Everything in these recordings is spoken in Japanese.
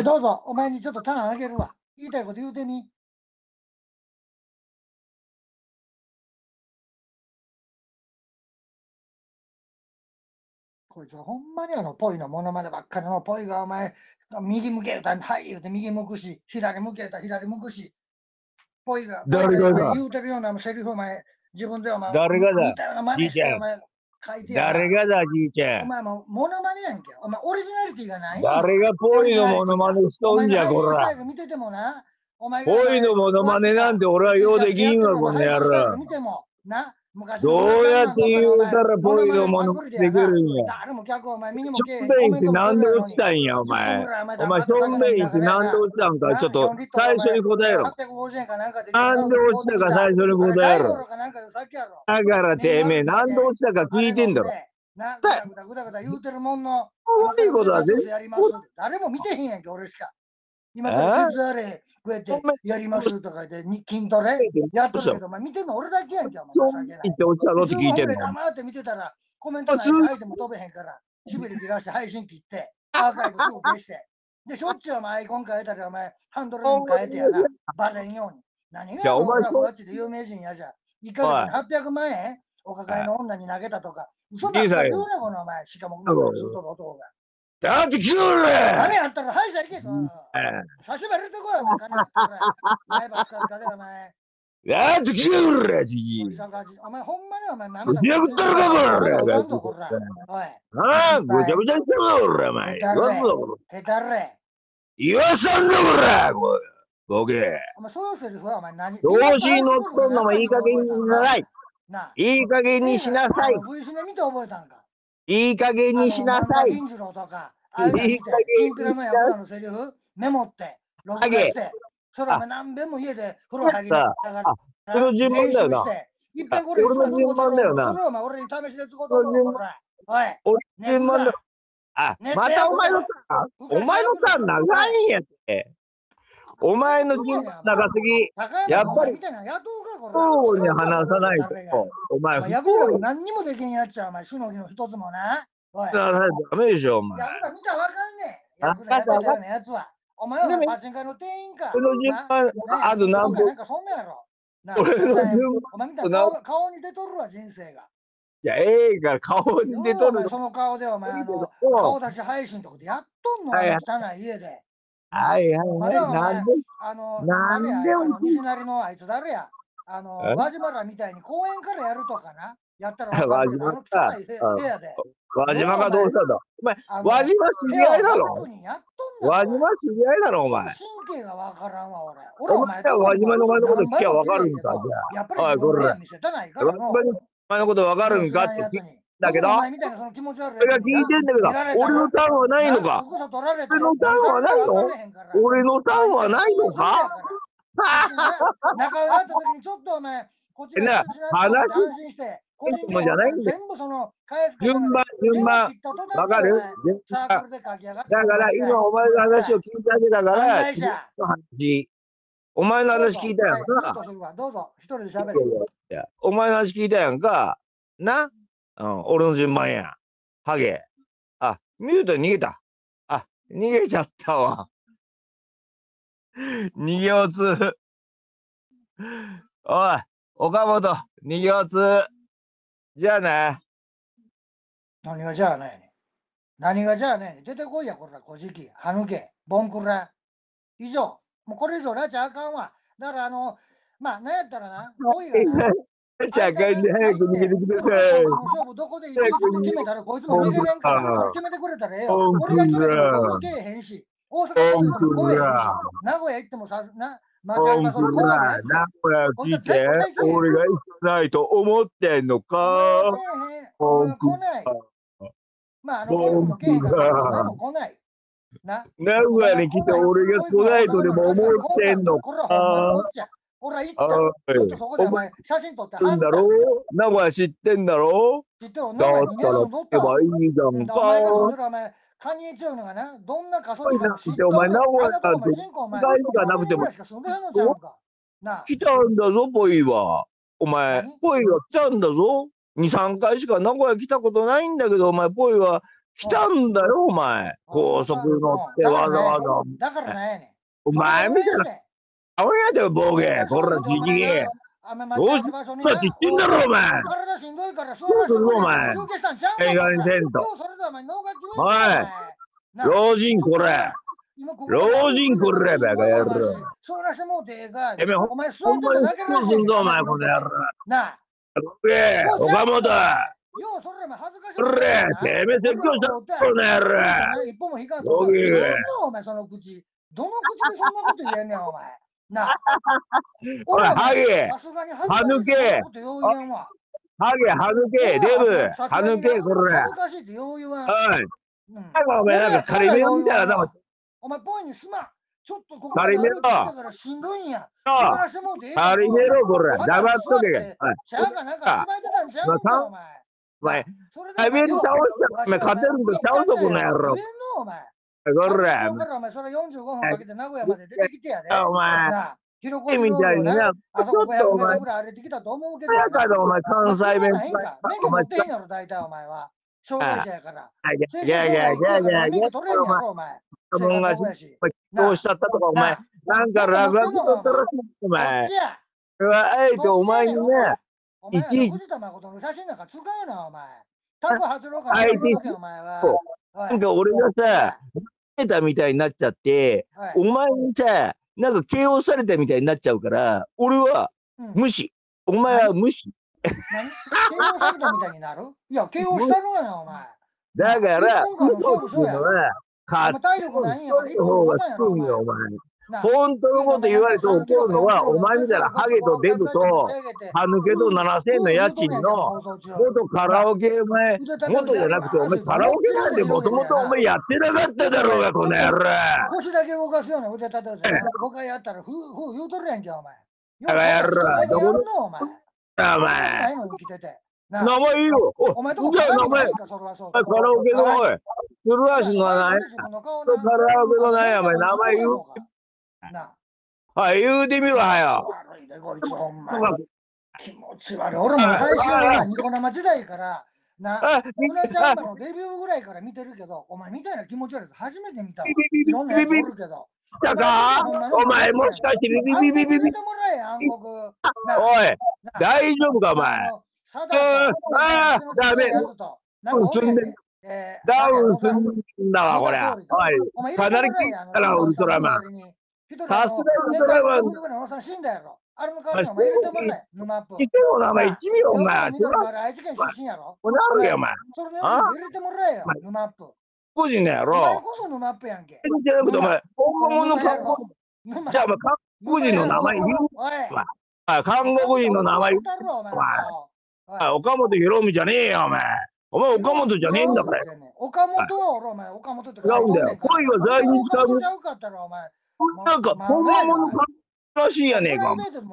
どうぞ、お前にちょっとターンあげるわ。言いたいこと言うてみ。こいつはほんまにポイのモノマネばっかりの、ポイがお前、右向けたら、はい言うて右向くし、左向けたら左向くし、ポイが言うてるようなセリフお前、自分でお前、似たような真似してお前、書いてや誰がだ、じいちゃん。 お前もモノマネやんけ。お前、オリジナリティがない誰がポイのモノマネしとんじゃ、こら。 見ててもな、お前ポイのモノマネなんて俺はようできんわ、この野郎。 見てもな、 どうやって言うたらポイのモノマネできるんや。 誰も客お前見にもションベインって何で落ちたんや、お前。お前、ションベインって何で落ちたんか、ちょっと最初に答えろ。なんで落ちたか最初に答えろ。だからてめえ、なんで落ちたか聞いてんだろ。 な、ぐだぐだぐだ言うてるもんの、 そういうことだぜ。 誰も見てへんやんけ、俺しか。今から手伝われ、こうやってやりますとかで筋トレやっとるけど、お前見てんの俺だけやんけ、お前。 言って落ちたのって聞いてんの。 黙って見てたら、コメントない相手も飛べへんから、しびれ切らして配信切って、アーカイブすぐ消して。で、しょっちゅうお前アイコン変えたら、お前ハンドルに変えてやな、バレんように。何が俺はふわっちで有名人やじゃ。1ヶ月に800万円お抱えの女に投げたとか。嘘ばっかり言うな、このお前。しかも、ずっとの男が。 だって来るれ金あったら歯医者行けと。差し歯入れてこい、お前。金あったら。前歯スカスカで、お前。 だって来るれ、じじ。 お前、ほんまにお前、なんだ。 ぐちゃぐちゃか、 こら。おい。 ああ、ぐちゃぐちゃしてるぞ、俺、お前。 へたれ。 言わさんだ、こら。ボケ。 お前、そのセリフは、お前、何調子に乗っとんのもいい加減にしなさい。いい加減にしなさい。 V シネ見て覚えたんか。 いい加減にしなさい。 銀次郎とか、ああいうの見て、チンピラのヤクザのセリフ、メモって、録画して、それお前何遍も家で風呂入りながら、 その順番だよな。 一遍これ、 俺の順番だよな。 それをお前俺に試しで使うとんのか、おい。 俺の順番だよ。あ、またお前のターン長いんやって。お前の順番長すぎ。やっぱり、そうに話さないと。お前、 ヤクザも何にもできんやっちゃう、お前、しのぎの一つもな。おい。 ダメでしょ、お前。 ヤクザ見たらわかんねえ。ヤクザやってたようなやつは。お前はパチンカの店員か。 俺の順番、あと何分。 なんかそんなやろ。 俺の順番。 お前見たら顔に出とるわ、人生が。 いや、ええから顔に出とる。 その顔でお前、顔出し配信とかでやっとんの、汚い家で。 はいはいはい。 なんで西成のあいつ誰や輪島らみたいに公園からやるとかなやったら輪島か。 部屋で。 輪島がどうしたんだお前、輪島知り合いだろ輪島知り合いだろお前。 神経がわからんわ、俺。 お前は輪島のお前のこと聞きゃわかるんか、じゃあ。 やっぱり自分で見せたないからの。 お前のことわかるんかって聞いだけど、俺が聞いてんだけど、俺のターンはないのか俺のターンはないの俺のターンはないのか仲良かった時にちょっとお前、こっちが安心して、 もじゃないんだよ。 全部その返す順番。わかるだから今お前の話を聞いてあげたから、お前の話聞いたやんか。 どうぞ、一人で喋る。 お前の話聞いたやんか。な俺の順番や。ハゲ。あ、ミュート逃げた。あ、逃げちゃったわ。逃げおつ。おい、岡本、逃げおつ。じゃあね。 何がじゃあね。何がじゃあね。出てこいや、こら、小じき、歯抜け、ボンクラ。以上。もうこれ以上なっちゃあかんわ。だからまあ、なんやったらな、恋がな。 じゃあかんで早く逃げてください。 勝負どこでいいかちょっと決めたらこいつも逃げれんから、それ決めてくれたらええよ。俺が決めてもこいつけえへんし、大阪来いても来えへんし、名古屋行っても名古屋来て、俺が行きたいと思ってんのか。 来ない。まあ、来いもけえへんから、お前も来ない。 名古屋に来て俺が来ないとでも思ってんのか。 ほら、行った。ちょっとそこでお前、写真撮ってあんだろ名古屋知ってんだろ知ってる。 だったら行けばいいじゃんか。 お前が住んでるお前、カニエチューのがな、どんな仮想地か知ってお前、名古屋なんて、 人口がなくても。 来たんだぞ、ポイは。お前、ポイは来たんだぞ。2、3回しか名古屋来たことないんだけど、お前、ポイは来たんだよ、お前。高速乗ってわざわざ。 だからなんやねん。 お前みたいな。あわやでボケ。こら、じじげ。どうしたって言ってんだろ、お前。 体しんどいから座らせてくれ。休憩したんちゃうの？ 映画にせんと。おい、老人これ。老人これ、バカ野郎。 座らせてもうてええか。 お前座ってただけらしいんだ、お前、この野郎。なあ。岡本。 よう、それ恥ずかしい。 それ、てめえ説教したこの野郎。 一歩も引かんと。お前、その口。どの口でそんなこと言えんねん、お前。なあ。 おい、ハゲ。 さすがに歯抜け。ハゲ、歯抜け。デブ。歯抜け、これ。 恥ずかしいってよう言わん。 おい。お前、なんかカリメロみたいな頭。 お前、ポイにすまん。ちょっとここカリメロ。 だからしんどいんや。 カリメロ、これ。黙っとけ。 ちゃうかなんか芝居てたんちゃうか、お前。 お前、カリメロ倒したら、お前、勝てるんとちゃうぞ、この野郎。 お前。 これ。 お前、それ45分かけて名古屋まで出てきてやで。 お前。 広子みたいにね、 あそこ500メートルぐらい歩いてきたと思うけど。 お前、関西弁。 免許持ってへんやろ、大体お前は。障害者やから。 いやいやいやいやいや、 取れんやろ、お前。 どうしたったとか、お前、なんか落書き取ったらしい、お前。あえてお前にね、 いちいち。藤田誠の写真なんか使うな、お前。タコ発露かな、お前は。 なんか俺がさ、見たみたいになっちゃって、お前にさ、なんか KO されたみたいになっちゃうから、俺は無視。お前は無視。 何 ?KO されたみたいになる？いや、KO したのやな、お前。 だから、 そうや。体力ないんやから、一本がつくんよ、お前。本当のこと言われて怒るのは、お前みたいなハゲとデブと、歯抜けと7000の家賃の、元カラオケ、お前、元じゃなくて、お前カラオケなんてもともとお前やってなかっただろうが、この野郎。 腰だけ動かすような腕立てを5回やったら、言うとるやんけ、お前。 バカ野郎。どこのお前。 お前。名前いいよ。 お前とこカラオケないんか、それはそう。 カラオケの、おい。古橋の名前。カラオケの名前、名前言う。はい、言うてみろ、はよ。 悪いで、こいつ、ほんま。気持ち悪い。俺も配信はニコ生時代から、うなちゃんのデビューぐらいから見てるけど、お前みたいな気持ち悪い。初めて見たわ。いろんなやつおるけど。 だかお前もしかしてビビビビビビ。おい、大丈夫か、お前。ダメ。ダウン積んで。ダウン積んだわ、これ。おい、かなり聞いたら、ウルトラマン。さすがウルトラマン。 あれの代わりにお前入れてもらえ、ヌマップ。 言っても名前言ってみろ、お前。 愛知県出身やろ。 これあるよ、お前。 それの入れてもらえよ、ヌマップ。 個人のやろ。 お前こそヌマップやんけ。 じゃなくて、お前、本物の韓国人。じゃあ、お前、韓国人の名前言う。韓国人の名前言う。お前。岡本博美じゃねえよ、お前。お前、岡本じゃねえんだから。 岡本は、お前、岡本って違うんだよ。恋は在日韓国。なんか、本物の韓国らしいやねえか。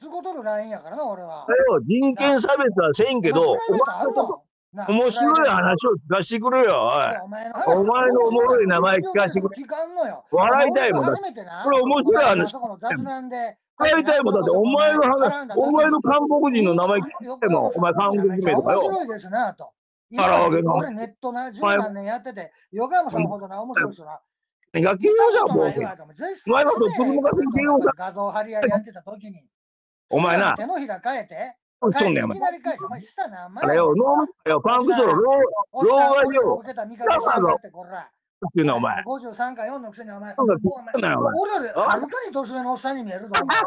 人権差別はせんけど、面白い話を聞かせてくれよ。お前のおもろい名前聞かせてくれ。笑いたいもんだ。これ面白い話。笑いたいもんだって、お前の話、お前の韓国人の名前聞いても、お前韓国名とかよ。カラオケの。 俺ネットな、10何年やってて、横山さんほどな、面白い人な。 野球じゃん、もう。お前のと子供が慶応だ。 画像張り合いやってた時に。 お前な。 手のひら変えて。 いきなり返す。お前したな。 あれよ、ノーよ、パンクソロ、老害よ。っていうのお前。 53か4のくせにお前。俺よりはるかに年上のおっさんに見えるぞ。お前。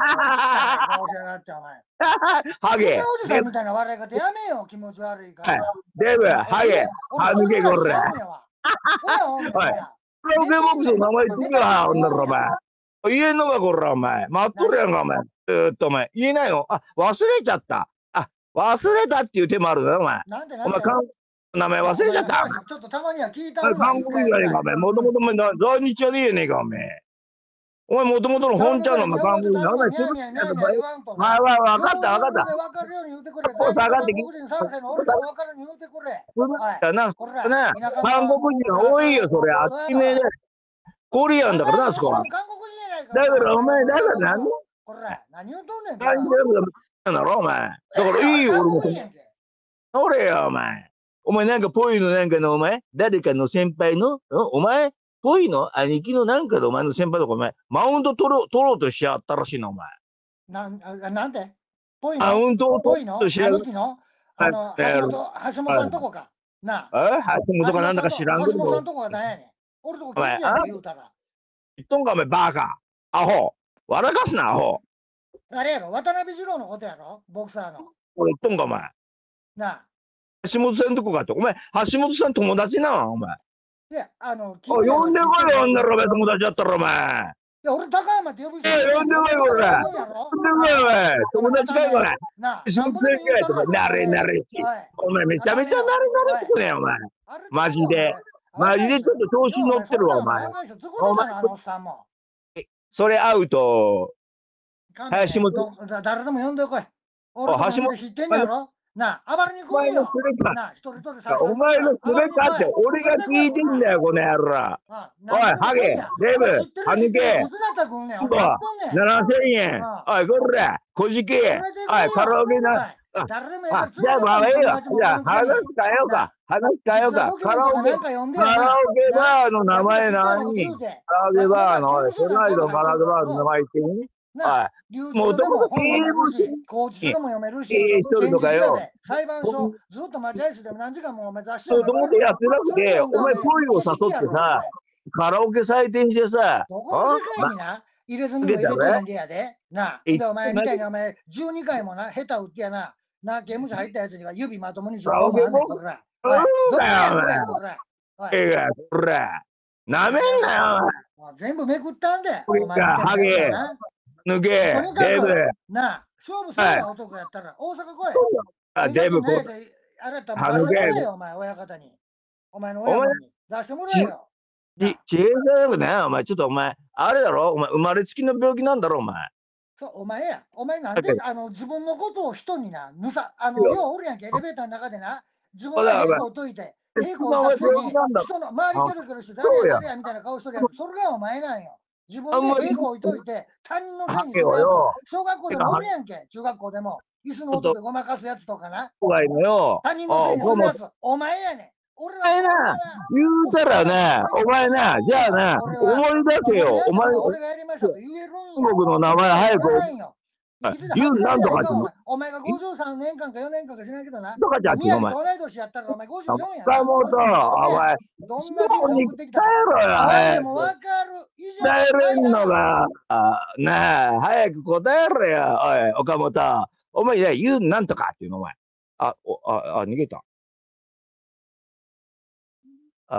ハゲ。 おじさんみたいな笑い方やめよ、気持ち悪いから。 デブ、ハゲ、歯抜けこれ。カラオケボックスの名前言ってみろ、ほんならお前。言えんのか、これ、お前。待っとるやんか、お前。お前。言えないの？あ、忘れちゃった。あ、忘れたっていう手もあるだろ、お前。お前、名前忘れちゃった。 ちょっとたまには聞いた韓国人じゃねえか、お前。もともとお前、在日じゃねえねえか、お前。お前、もともとの本ちゃんの韓国人なんだよ。まあ、わかった、わかった。 わかるように言うてくれ。 下がってきて。韓国人多いよ、それ。あっちめで。コリアンだからな、そこは。だからお前、だから何？ これ、何言うとんねん。 何だろ、お前。だからいいよ、俺も。俺や、お前。 お前なんかぽいのなんかのお前、誰かの先輩の、お前、ぽいの兄貴のなんかでお前の先輩とかお前、マウント取ろうとしちゃったらしいな、お前。 なんでぽいマウントをぽいの取ろうとしちゃう。 兄貴の橋本さんとこか。なあ。 橋本かなんだか知らんけど。 橋本さんとこは何やねん。俺とこ聞いてやん言うたら。 言っとんかお前バカ。アホ。笑かすな、アホ。 あれやろ渡辺二郎のことやろボクサーの。 俺言っとんかお前。 なあ。 橋本さんとこかって。お前、橋本さん友達なお前。 いや、 呼んでこいよ、呼んだろ、お前友達だったらお前。 いや、俺高山って呼ぶし。 呼んでこいよ、俺。呼んでこいよ、お前。友達かよ、これ。橋本さんかよ、お前。なれし。お前、めちゃめちゃなれってくね、お前。マジで。マジでちょっと調子に乗ってるわ、お前。お前、それアウト。林本。 誰でも呼んでこい。俺も知ってんやろなあ、暴れに来いよ。 お前のすべかって、俺が聞いてんだよ、この野郎。おい、ハゲ、デブ、はぬけ。7000円。おい、これ、小じき。おい、カラオケな。じゃあ、まあ、ええよ。じゃあ、話変えようか。カラオケバーの名前何？カラオケバーの、世界のカラオケバーの名前言ってみ？はい。もう男が経営もし、 コーチでも読めるし、裁判所、ずっと待合室でも何時間もお前雑誌を読んでやってなくて、お前恋を誘ってさ、カラオケ採点してさ、 どこの世界にな、入れ墨も入れてへんでやで。な、でお前みたいにお前12回もな、下手打ってやな、刑務所入ったやつには指まともに10本もあんねん、こら。 そうだよ、お前。こら。なめんなよ、 お前。全部めくったんで。 お前ハゲ。抜け、デブ。 なあ、勝負せえ男やったら、大阪来い。 あ、デブ、 あれやったら出してもらえよ、お前、親方に。お前の親分に出してもらえよ。 知恵だよね、お前、ちょっとお前、あれだろ、お前、生まれつきの病気なんだろ、お前。 そう、お前や。お前なんで、自分のことを人にな、ようおるやんけ、エレベーターの中でな、自分が平行を解いて、平行を解いて、人の周りキョロキョロして、誰やみたいな顔してるやつ、それがお前なんよ。自分で平行置いといて、他人のせいにするやつ、小学校でもおるやんけ、中学校でも。椅子の音でごまかすやつとかな。他人のせいにするやつ、お前やねん。俺はな、言うたらな、お前な、じゃあな、思い出せよ、お前、 俺がやりましたと言えるんよ。僕の名前早く。言うなんとかってお前が53年間か4年間か知らんけどな。 とかじゃ宮城と同い年やったらお前54やな。 岡本、お前、 どんな人生送ってきたか。でも分かる。 伝えれんのが、なあ、早く答えろよ、おい、岡本。お前、言うなんとかっていうの、お前。逃げた。